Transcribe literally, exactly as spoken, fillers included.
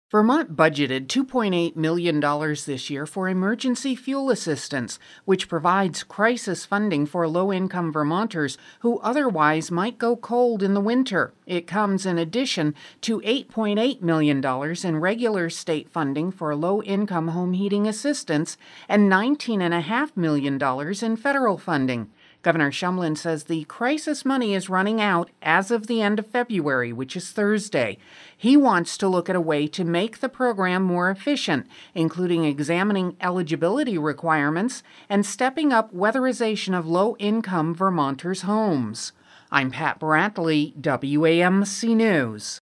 Vermont budgeted two point eight million dollars this year for emergency fuel assistance, which provides crisis funding for low-income Vermonters who otherwise might go cold in the winter. It comes in addition to eight point eight million dollars in regular state funding for low-income home heating assistance and nineteen point five million dollars in federal funding. Governor Shumlin says the crisis money is running out as of the end of February, which is Thursday. He wants to look at a way to make the program more efficient, including examining eligibility requirements and stepping up weatherization of low-income Vermonters' homes. I'm Pat Brantley, W A M C News.